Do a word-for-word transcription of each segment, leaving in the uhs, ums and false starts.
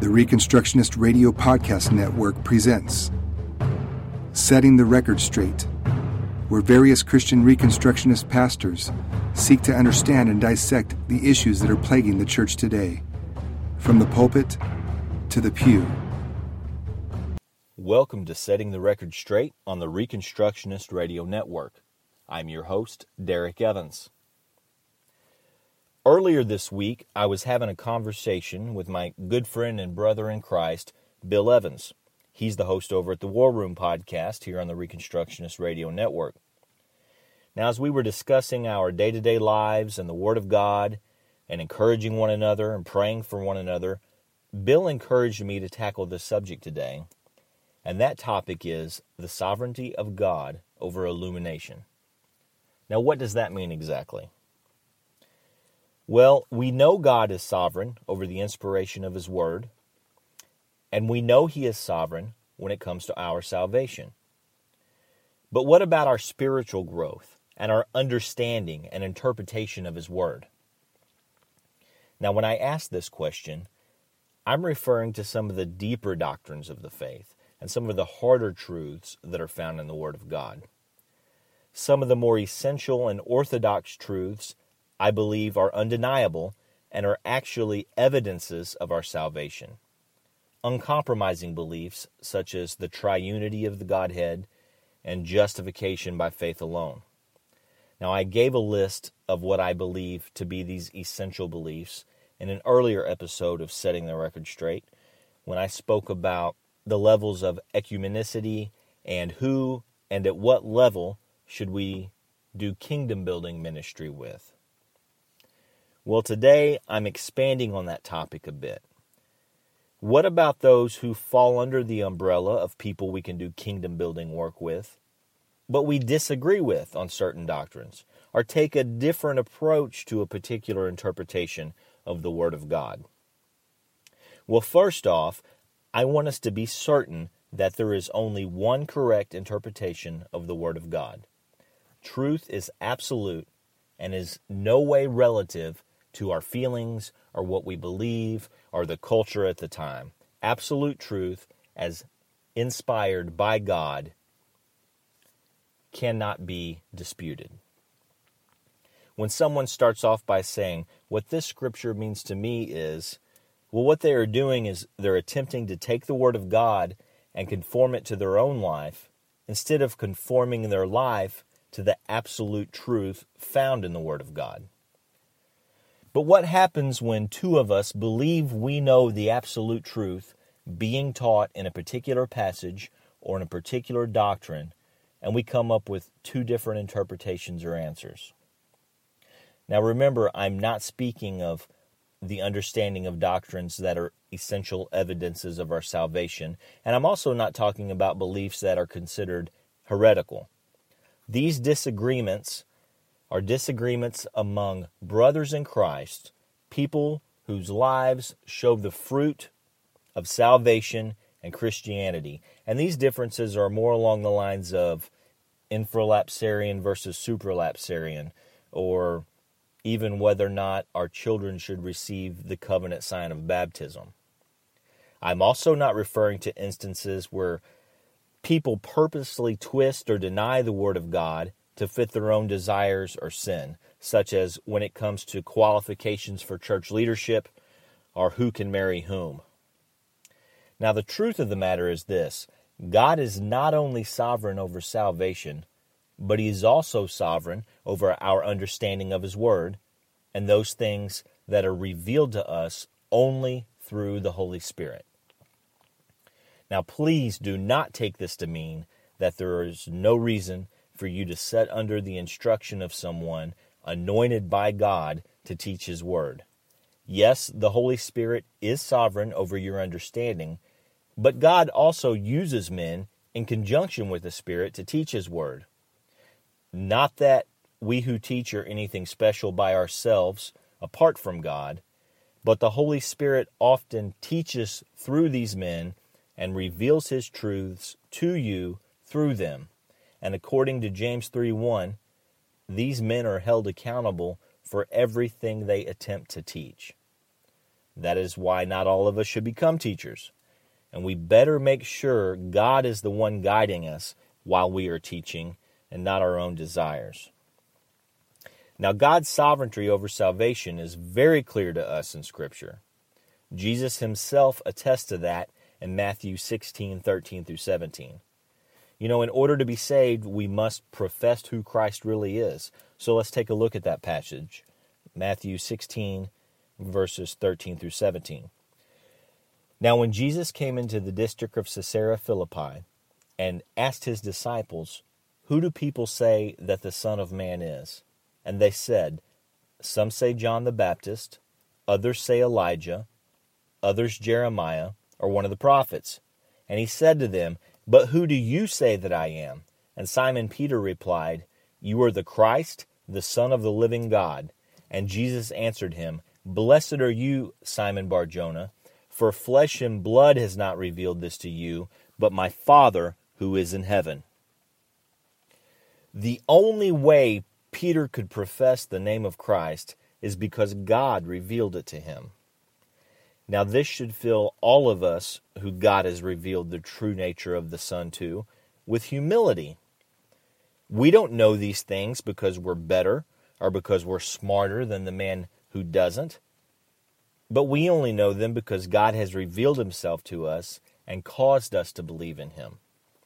The Reconstructionist Radio Podcast Network presents Setting the Record Straight, where various Christian Reconstructionist pastors seek to understand and dissect the issues that are plaguing the church today, from the pulpit to the pew. Welcome to Setting the Record Straight on the Reconstructionist Radio Network. I'm your host, Derek Evans. Earlier this week, I was having a conversation with my good friend and brother in Christ, Bill Evans. He's the host over at the War Room podcast here on the Reconstructionist Radio Network. Now, as we were discussing our day-to-day lives and the Word of God and encouraging one another and praying for one another, Bill encouraged me to tackle this subject today, and that topic is the sovereignty of God over illumination. Now, what does that mean exactly? Well, we know God is sovereign over the inspiration of His Word, and we know He is sovereign when it comes to our salvation. But what about our spiritual growth and our understanding and interpretation of His Word? Now, when I ask this question, I'm referring to some of the deeper doctrines of the faith and some of the harder truths that are found in the Word of God. Some of the more essential and orthodox truths I believe are undeniable and are actually evidences of our salvation. Uncompromising beliefs such as the triunity of the Godhead and justification by faith alone. Now, I gave a list of what I believe to be these essential beliefs in an earlier episode of Setting the Record Straight when I spoke about the levels of ecumenicity and who and at what level should we do kingdom building ministry with. Well, today I'm expanding on that topic a bit. What about those who fall under the umbrella of people we can do kingdom building work with, but we disagree with on certain doctrines, or take a different approach to a particular interpretation of the Word of God? Well, first off, I want us to be certain that there is only one correct interpretation of the Word of God. Truth is absolute and is no way relative to our feelings or what we believe or the culture at the time. Absolute truth, as inspired by God, cannot be disputed. When someone starts off by saying, what this scripture means to me is, well, what they are doing is they're attempting to take the Word of God and conform it to their own life, instead of conforming their life to the absolute truth found in the Word of God. But what happens when two of us believe we know the absolute truth being taught in a particular passage or in a particular doctrine, and we come up with two different interpretations or answers? Now remember, I'm not speaking of the understanding of doctrines that are essential evidences of our salvation, and I'm also not talking about beliefs that are considered heretical. These disagreements are disagreements among brothers in Christ, people whose lives show the fruit of salvation and Christianity. And these differences are more along the lines of infralapsarian versus supralapsarian, or even whether or not our children should receive the covenant sign of baptism. I'm also not referring to instances where people purposely twist or deny the Word of God to fit their own desires or sin, such as when it comes to qualifications for church leadership or who can marry whom. Now, the truth of the matter is this: God is not only sovereign over salvation, but He is also sovereign over our understanding of His Word and those things that are revealed to us only through the Holy Spirit. Now, please do not take this to mean that there is no reason for you to set under the instruction of someone anointed by God to teach His Word. Yes, the Holy Spirit is sovereign over your understanding, but God also uses men in conjunction with the Spirit to teach His Word. Not that we who teach are anything special by ourselves, apart from God, but the Holy Spirit often teaches through these men and reveals His truths to you through them. And according to James three one, these men are held accountable for everything they attempt to teach. That is why not all of us should become teachers. And we better make sure God is the one guiding us while we are teaching and not our own desires. Now, God's sovereignty over salvation is very clear to us in Scripture. Jesus himself attests to that in Matthew sixteen, thirteen through seventeen. You know, in order to be saved, we must profess who Christ really is. So let's take a look at that passage. Matthew sixteen, verses thirteen through seventeen. Now when Jesus came into the district of Caesarea Philippi and asked his disciples, "Who do people say that the Son of Man is?" And they said, "Some say John the Baptist, others say Elijah, others Jeremiah, or one of the prophets." And he said to them, "But who do you say that I am?" And Simon Peter replied, "You are the Christ, the Son of the living God." And Jesus answered him, "Blessed are you, Simon Bar-Jonah, for flesh and blood has not revealed this to you, but my Father who is in heaven." The only way Peter could profess the name of Christ is because God revealed it to him. Now this should fill all of us who God has revealed the true nature of the Son to with humility. We don't know these things because we're better or because we're smarter than the man who doesn't. But we only know them because God has revealed himself to us and caused us to believe in him.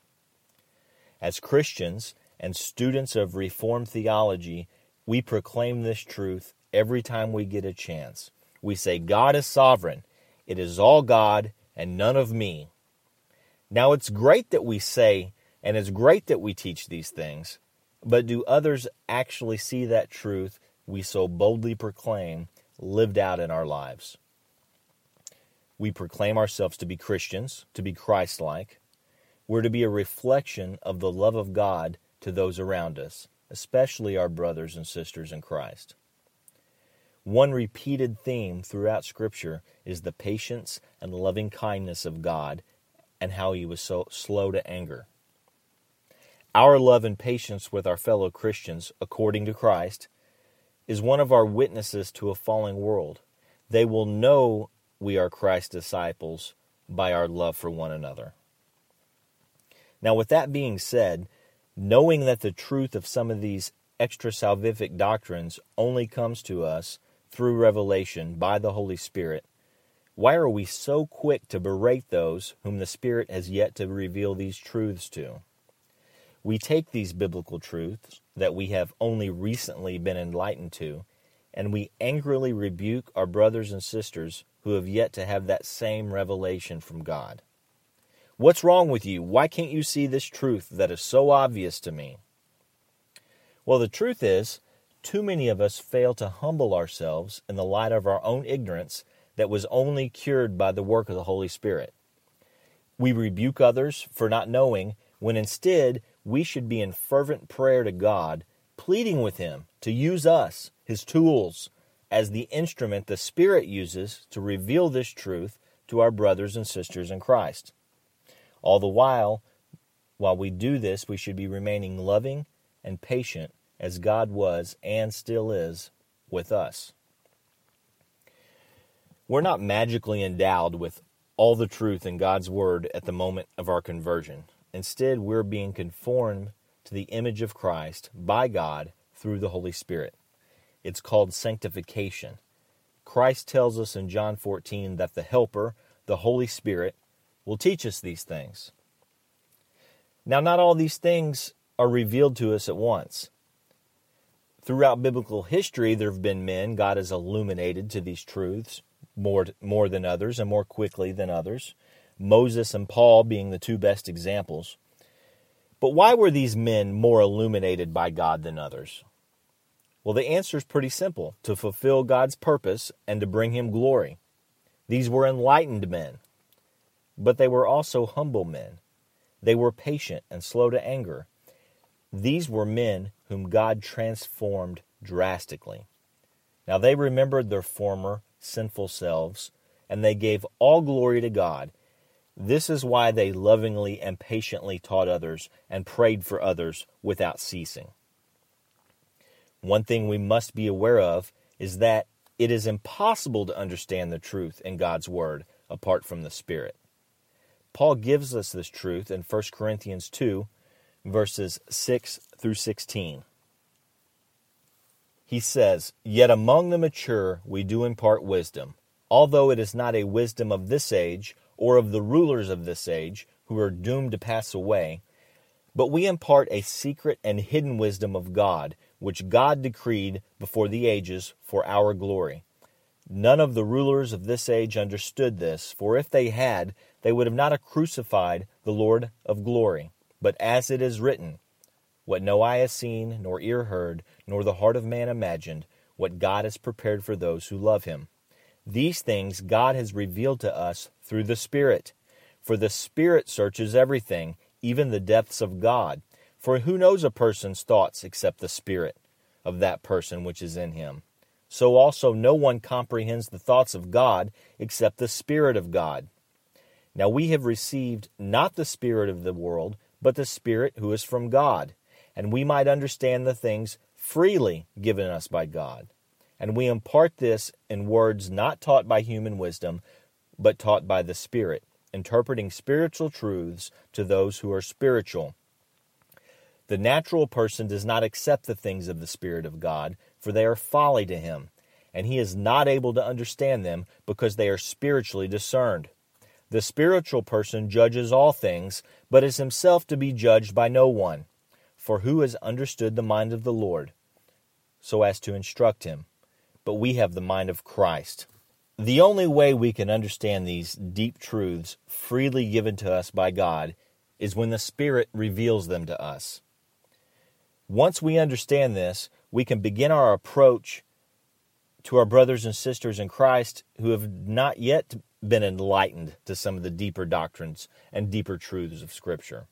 As Christians and students of Reformed theology, we proclaim this truth every time we get a chance. We say, God is sovereign. It is all God and none of me. Now, it's great that we say, and it's great that we teach these things, but do others actually see that truth we so boldly proclaim lived out in our lives? We proclaim ourselves to be Christians, to be Christ-like. We're to be a reflection of the love of God to those around us, especially our brothers and sisters in Christ. One repeated theme throughout Scripture is the patience and loving kindness of God and how he was so slow to anger. Our love and patience with our fellow Christians, according to Christ, is one of our witnesses to a falling world. They will know we are Christ's disciples by our love for one another. Now, with that being said, knowing that the truth of some of these extra-salvific doctrines only comes to us through revelation by the Holy Spirit, why are we so quick to berate those whom the Spirit has yet to reveal these truths to? We take these biblical truths that we have only recently been enlightened to, and we angrily rebuke our brothers and sisters who have yet to have that same revelation from God. What's wrong with you? Why can't you see this truth that is so obvious to me? Well, the truth is, too many of us fail to humble ourselves in the light of our own ignorance that was only cured by the work of the Holy Spirit. We rebuke others for not knowing, when instead we should be in fervent prayer to God, pleading with him to use us, his tools, as the instrument the Spirit uses to reveal this truth to our brothers and sisters in Christ. All the while, while we do this, we should be remaining loving and patient as God was and still is with us. We're not magically endowed with all the truth in God's Word at the moment of our conversion. Instead, we're being conformed to the image of Christ by God through the Holy Spirit. It's called sanctification. Christ tells us in John fourteen that the Helper, the Holy Spirit, will teach us these things. Now, not all these things are revealed to us at once. Throughout biblical history, there have been men God has illuminated to these truths more, more than others and more quickly than others, Moses and Paul being the two best examples. But why were these men more illuminated by God than others? Well, the answer is pretty simple: to fulfill God's purpose and to bring him glory. These were enlightened men, but they were also humble men. They were patient and slow to anger. These were men whom God transformed drastically. Now they remembered their former sinful selves, and they gave all glory to God. This is why they lovingly and patiently taught others and prayed for others without ceasing. One thing we must be aware of is that it is impossible to understand the truth in God's Word apart from the Spirit. Paul gives us this truth in First Corinthians two, verses six through sixteen. He says, "Yet among the mature we do impart wisdom, although it is not a wisdom of this age or of the rulers of this age, who are doomed to pass away, but we impart a secret and hidden wisdom of God, which God decreed before the ages for our glory. None of the rulers of this age understood this, for if they had, they would have not crucified the Lord of glory. But as it is written, what no eye has seen, nor ear heard, nor the heart of man imagined, what God has prepared for those who love him. These things God has revealed to us through the Spirit. For the Spirit searches everything, even the depths of God. For who knows a person's thoughts except the Spirit of that person which is in him? So also no one comprehends the thoughts of God except the Spirit of God. Now we have received not the spirit of the world, but the Spirit who is from God, and we might understand the things freely given us by God. And we impart this in words not taught by human wisdom, but taught by the Spirit, interpreting spiritual truths to those who are spiritual. The natural person does not accept the things of the Spirit of God, for they are folly to him, and he is not able to understand them because they are spiritually discerned. The spiritual person judges all things, but is himself to be judged by no one. For who has understood the mind of the Lord, so as to instruct him? But we have the mind of Christ." The only way we can understand these deep truths freely given to us by God is when the Spirit reveals them to us. Once we understand this, we can begin our approach to our brothers and sisters in Christ who have not yet been enlightened to some of the deeper doctrines and deeper truths of Scripture.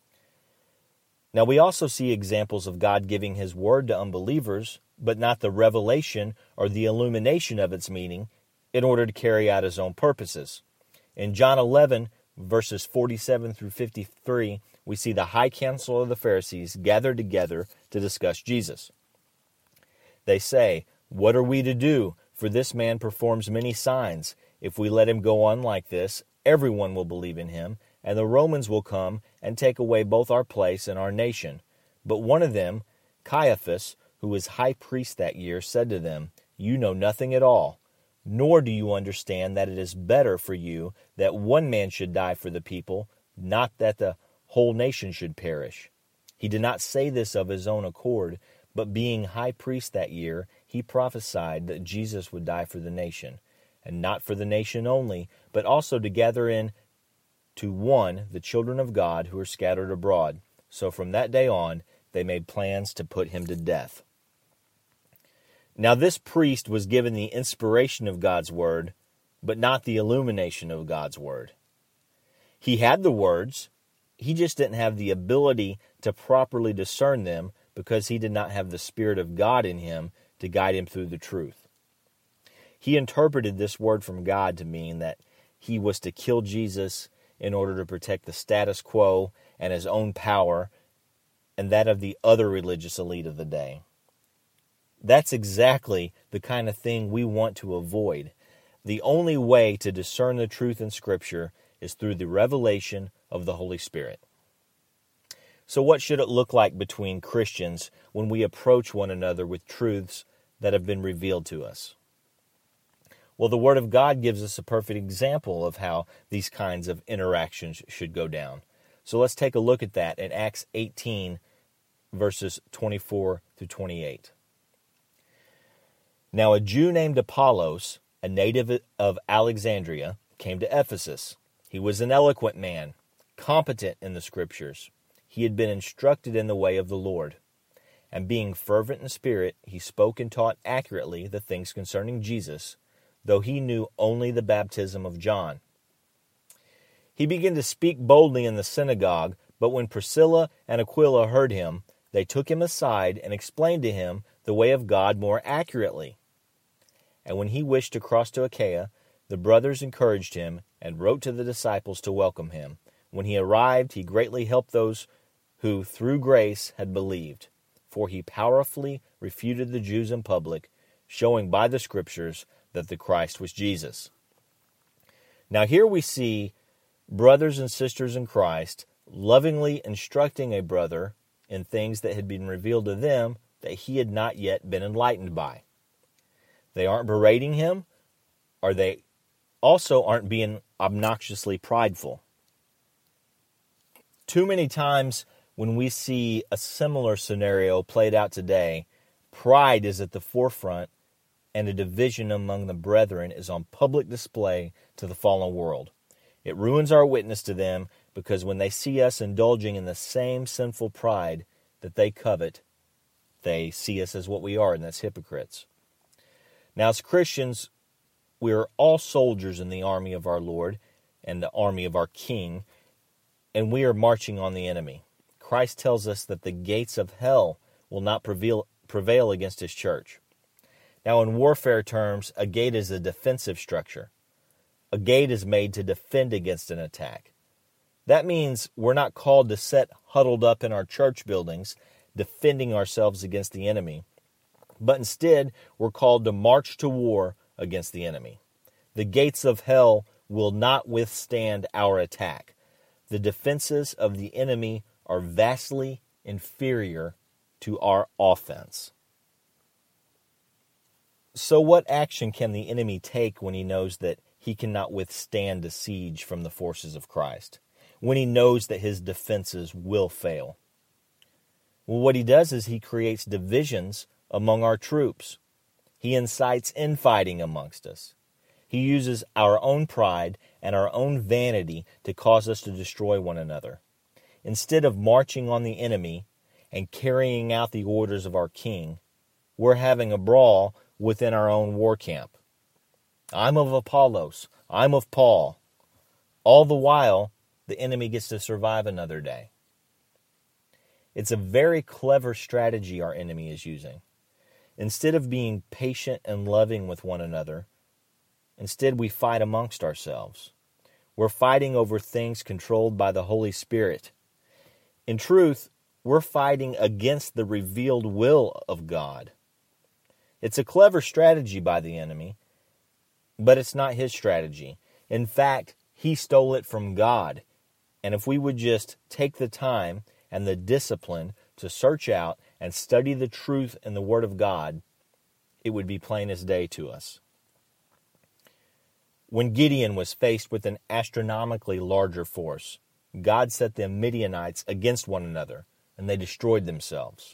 Now, we also see examples of God giving His Word to unbelievers, but not the revelation or the illumination of its meaning in order to carry out His own purposes. In John eleven, verses forty-seven through fifty-three, we see the high council of the Pharisees gathered together to discuss Jesus. They say, "What are we to do? For this man performs many signs. If we let him go on like this, everyone will believe in him, and the Romans will come and take away both our place and our nation." But one of them, Caiaphas, who was high priest that year, said to them, "You know nothing at all, nor do you understand that it is better for you that one man should die for the people, not that the whole nation should perish." He did not say this of his own accord, but being high priest that year, he prophesied that Jesus would die for the nation, and not for the nation only, but also to gather in to one the children of God who are scattered abroad. So from that day on, they made plans to put him to death. Now this priest was given the inspiration of God's word, but not the illumination of God's word. He had the words, he just didn't have the ability to properly discern them because he did not have the Spirit of God in him to guide him through the truth. He interpreted this word from God to mean that he was to kill Jesus in order to protect the status quo and his own power and that of the other religious elite of the day. That's exactly the kind of thing we want to avoid. The only way to discern the truth in Scripture is through the revelation of the Holy Spirit. So what should it look like between Christians when we approach one another with truths that have been revealed to us? Well, the Word of God gives us a perfect example of how these kinds of interactions should go down. So let's take a look at that in Acts eighteen, verses twenty-four through twenty-eight. Now a Jew named Apollos, a native of Alexandria, came to Ephesus. He was an eloquent man, competent in the Scriptures. He had been instructed in the way of the Lord. And being fervent in spirit, he spoke and taught accurately the things concerning Jesus, though he knew only the baptism of John. He began to speak boldly in the synagogue, but when Priscilla and Aquila heard him, they took him aside and explained to him the way of God more accurately. And when he wished to cross to Achaia, the brothers encouraged him and wrote to the disciples to welcome him. When he arrived, he greatly helped those who, through grace, had believed, for he powerfully refuted the Jews in public, showing by the Scriptures that the Christ was Jesus. Now here we see brothers and sisters in Christ lovingly instructing a brother in things that had been revealed to them that he had not yet been enlightened by. They aren't berating him, or they also aren't being obnoxiously prideful. Too many times when we see a similar scenario played out today, pride is at the forefront and a division among the brethren is on public display to the fallen world. It ruins our witness to them because when they see us indulging in the same sinful pride that they covet, they see us as what we are, and that's hypocrites. Now, as Christians, we are all soldiers in the army of our Lord and the army of our King, and we are marching on the enemy. Christ tells us that the gates of hell will not prevail, prevail against his church. Now, in warfare terms, a gate is a defensive structure. A gate is made to defend against an attack. That means we're not called to sit huddled up in our church buildings, defending ourselves against the enemy, but instead we're called to march to war against the enemy. The gates of hell will not withstand our attack. The defenses of the enemy are vastly inferior to our offense. So what action can the enemy take when he knows that he cannot withstand a siege from the forces of Christ? When he knows that his defenses will fail? Well, what he does is he creates divisions among our troops. He incites infighting amongst us. He uses our own pride and our own vanity to cause us to destroy one another. Instead of marching on the enemy and carrying out the orders of our King, we're having a brawl within our own war camp. I'm of Apollos. I'm of Paul. All the while, the enemy gets to survive another day. It's a very clever strategy our enemy is using. Instead of being patient and loving with one another, instead we fight amongst ourselves. We're fighting over things controlled by the Holy Spirit. In truth, we're fighting against the revealed will of God. It's a clever strategy by the enemy, but it's not his strategy. In fact, he stole it from God. And if we would just take the time and the discipline to search out and study the truth in the Word of God, it would be plain as day to us. When Gideon was faced with an astronomically larger force, God set the Midianites against one another, and they destroyed themselves.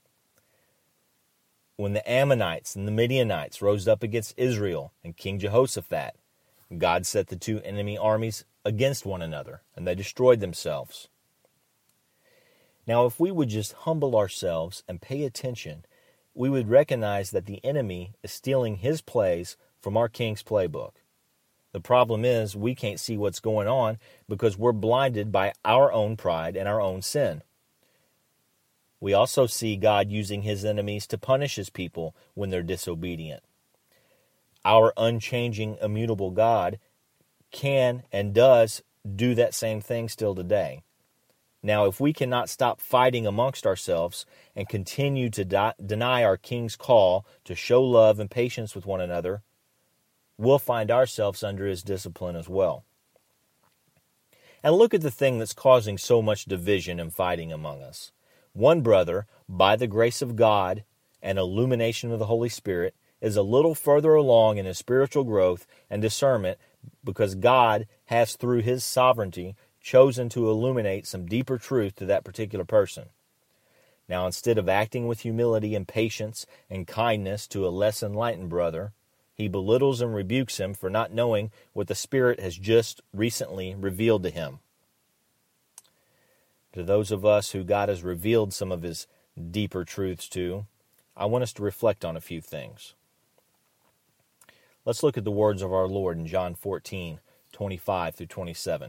When the Ammonites and the Midianites rose up against Israel and King Jehoshaphat, God set the two enemy armies against one another, and they destroyed themselves. Now, if we would just humble ourselves and pay attention, we would recognize that the enemy is stealing his plays from our King's playbook. The problem is we can't see what's going on because we're blinded by our own pride and our own sin. We also see God using his enemies to punish his people when they're disobedient. Our unchanging, immutable God can and does do that same thing still today. Now, if we cannot stop fighting amongst ourselves and continue to di- deny our King's call to show love and patience with one another, we'll find ourselves under his discipline as well. And look at the thing that's causing so much division and fighting among us. One brother, by the grace of God and illumination of the Holy Spirit, is a little further along in his spiritual growth and discernment because God has, through his sovereignty, chosen to illuminate some deeper truth to that particular person. Now, instead of acting with humility and patience and kindness to a less enlightened brother, he belittles and rebukes him for not knowing what the Spirit has just recently revealed to him. To those of us who God has revealed some of his deeper truths to, I want us to reflect on a few things. Let's look at the words of our Lord in John fourteen, twenty-five through twenty-seven.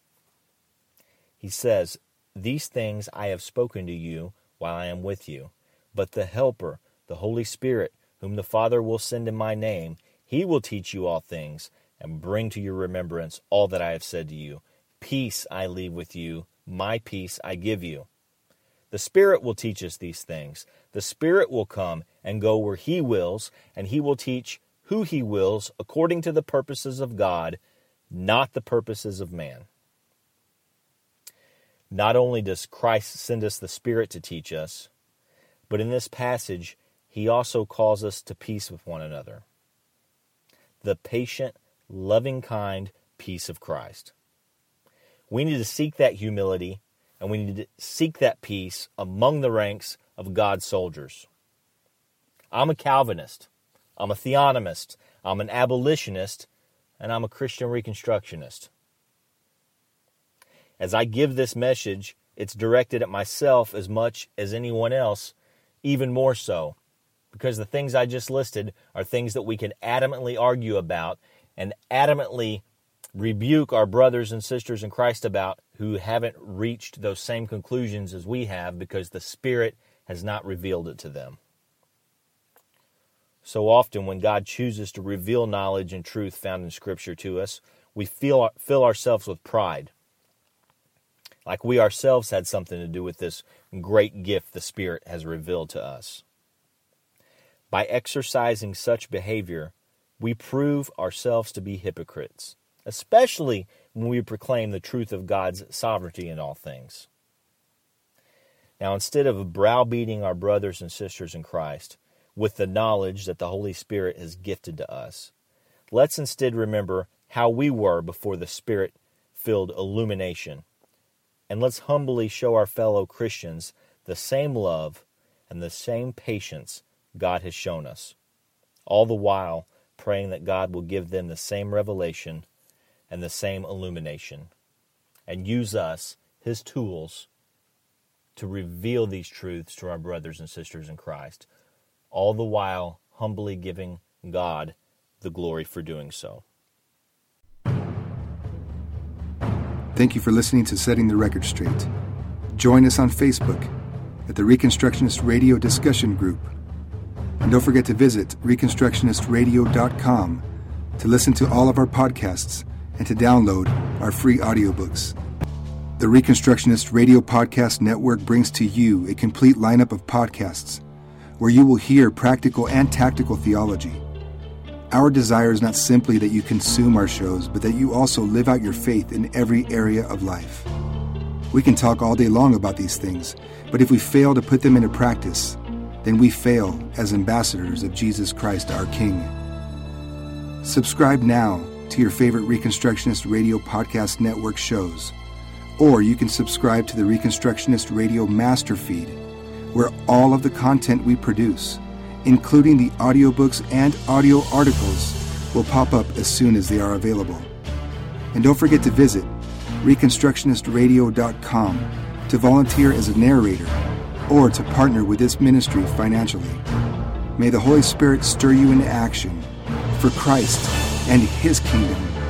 He says, "These things I have spoken to you while I am with you, but the Helper, the Holy Spirit, whom the Father will send in my name, he will teach you all things and bring to your remembrance all that I have said to you. Peace I leave with you, my peace I give you." The Spirit will teach us these things. The Spirit will come and go where He wills, and He will teach who He wills according to the purposes of God, not the purposes of man. Not only does Christ send us the Spirit to teach us, but in this passage, He also calls us to peace with one another. The patient, loving, kind peace of Christ. We need to seek that humility, and we need to seek that peace among the ranks of God's soldiers. I'm a Calvinist. I'm a theonomist. I'm an abolitionist. And I'm a Christian Reconstructionist. As I give this message, it's directed at myself as much as anyone else, even more so, because the things I just listed are things that we can adamantly argue about and adamantly rebuke our brothers and sisters in Christ about who haven't reached those same conclusions as we have because the Spirit has not revealed it to them. So often when God chooses to reveal knowledge and truth found in Scripture to us, we feel fill ourselves with pride. Like we ourselves had something to do with this great gift the Spirit has revealed to us. By exercising such behavior, we prove ourselves to be hypocrites, especially when we proclaim the truth of God's sovereignty in all things. Now, instead of browbeating our brothers and sisters in Christ with the knowledge that the Holy Spirit has gifted to us, let's instead remember how we were before the Spirit-filled illumination, and let's humbly show our fellow Christians the same love and the same patience God has shown us, all the while praying that God will give them the same revelation and the same illumination, and use us, His tools, to reveal these truths to our brothers and sisters in Christ, all the while humbly giving God the glory for doing so. Thank you for listening to Setting the Record Straight. Join us on Facebook at the Reconstructionist Radio Discussion Group. And don't forget to visit reconstructionist radio dot com to listen to all of our podcasts and to download our free audiobooks. The Reconstructionist Radio Podcast Network brings to you a complete lineup of podcasts where you will hear practical and tactical theology. Our desire is not simply that you consume our shows, but that you also live out your faith in every area of life. We can talk all day long about these things, but if we fail to put them into practice, then we fail as ambassadors of Jesus Christ our King. Subscribe now to your favorite Reconstructionist Radio Podcast Network shows, or you can subscribe to the Reconstructionist Radio Master Feed, where all of the content we produce, including the audiobooks and audio articles, will pop up as soon as they are available. And don't forget to visit reconstructionist radio dot com to volunteer as a narrator or to partner with this ministry financially. May the Holy Spirit stir you into action for Christ and His kingdom.